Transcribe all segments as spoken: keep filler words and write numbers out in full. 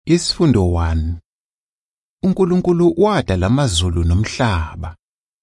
Isifundo one. uNkulunkulu wadala amazulu nomhlaba.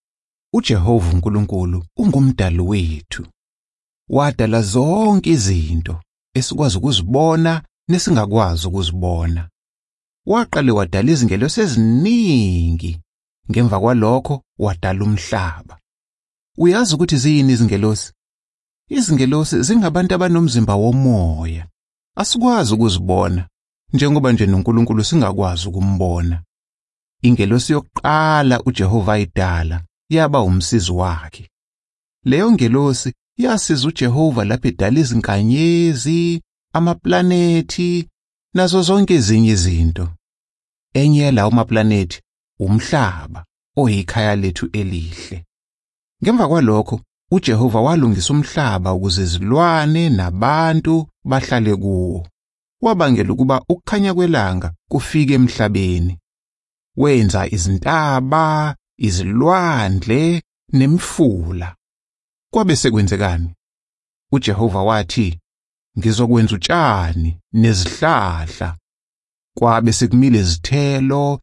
uJehova uNkulunkulu ungumdali wethu. Wadala zonke izinto esikwazi ukuzibona nesingakwazi ukuzibona. Waqale wadala izingelosi eziningi, ngemva kwalokho wadala umhlaba. Uyazi ukuthi ziyini izingelosi? Izingelosi zingabantu abanomzimba womoya. Asikwazi ukuzibona, njengoba nje noNkulunkulu singakwazi ukumbona. Ingelosi yokuqala uJehova ayidala yaba umsizi wakhe. Leyo ngelosi yasiza uJehova lapho edala izinkanyezi, amaplanethi, nazo zonke ezinye izinto. Enye yalawo amaplanethi umhlaba, oyikhaya lethu elihle. Ngemva kwalokho uJehova walungisa umhlaba ukuze izilwane nabantu bahlale kuwo. Wabangela ukuba ukukhanya kwelanga kufike emhlabeni. Wenza izintaba, izilwandle nemifula. Kwabe sekwenzekani? uJehova wathi, ngizokwenza utshani nezihlahla. Kwabe sekumile izithelo,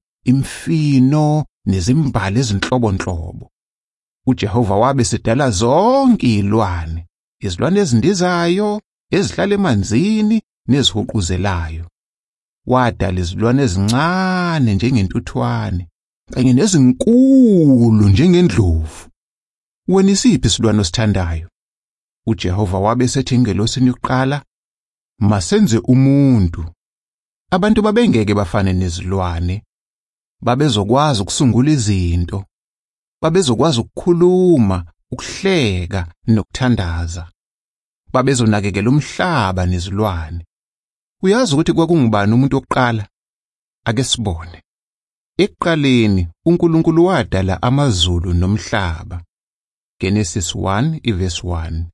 imfino nezimbali ezinhlobonhlobo. uJehova wabe sedala zonke izilwane, izilwane ezindizayo, ezihlala emanzini nezihuquzelayo. Wadala izilwane ezincane njengentuthwane, kanye nezinkulu njengendlovu. Wena isiphi isilwane osithandayo? uJehova wabe sethi engelosini yokuqala, masenze umuntu. Abantu babengeke bafane nezilwane. Babezokwazi ukusungula izinto. Babezokwazi ukukhuluma, ukuhleka nokuthandaza. Babezonakekela umhlaba nezilwane. Uyazi ukuthi kwakungubani umuntu wokuqala? Ake sibone. Ekuqaleni uNkulunkulu wadala amazulu nomhlaba. Genesis one verse one.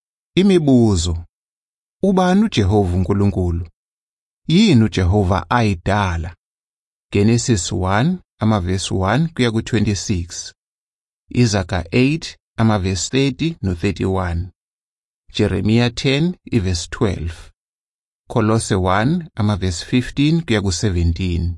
Imibuzo. Ubani uJehova uNkulunkulu? Yini uJehova ayidala? Genesis one verse one kuya ku twenty-six. Izaga eight verse thirty no thirty-one. Jeremiah ten verse twelve. Kolose one verse fifteen kuya ku seventeen.